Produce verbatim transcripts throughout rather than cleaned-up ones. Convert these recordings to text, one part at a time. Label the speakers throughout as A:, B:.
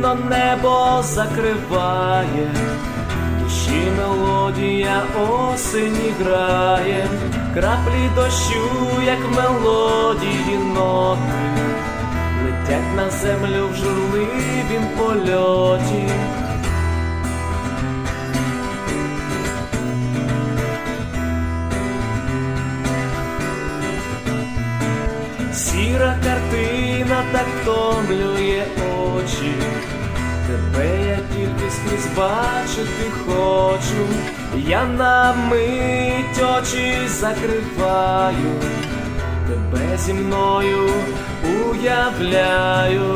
A: картина небо закриває, душі мелодія осені грає, краплі дощу, як мелодії ноти, летять на землю в журливім польоті. Сіра картина так втомлює очі, тебе я тільки скрізь бачити хочу. Я на мить очі закриваю, тебе зі мною уявляю.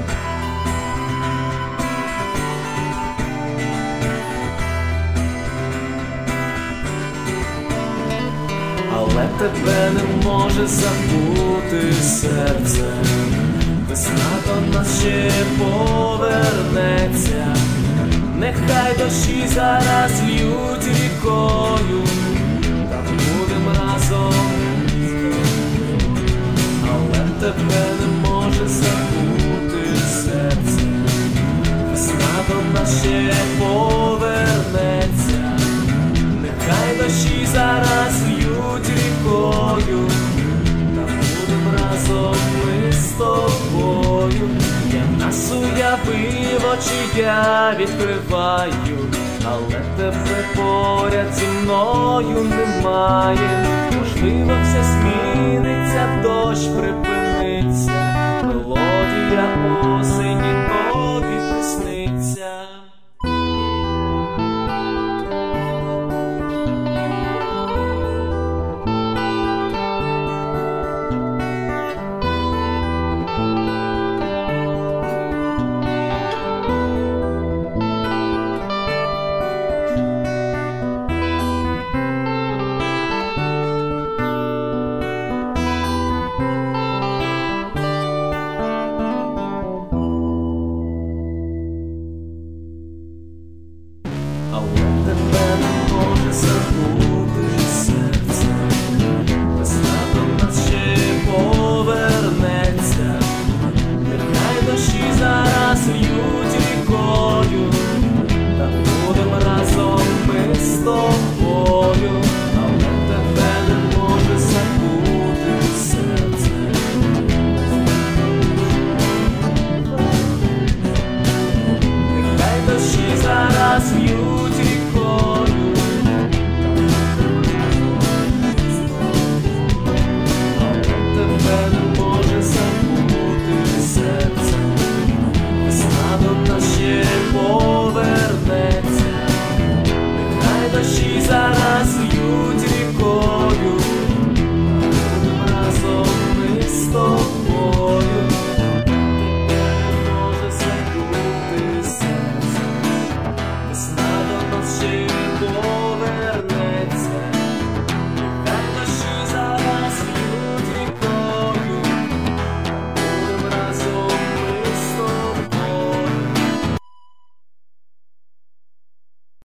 A: Але тебе не може забути серце, весна до нас ще повернеться. Нехай дощі зараз льють рікою, та будем разом. Але тебе не може забути серце, весна до нас ще повернеться. Нехай дощі зараз льють рікою, та будем разом ми з тобою. Я нас уявив, очі я відкриваю, але тебе поряд зі мною немає. Можливо, все зміниться, дощ припиниться, мелодія осені тобі присниться. Але тебе не може забути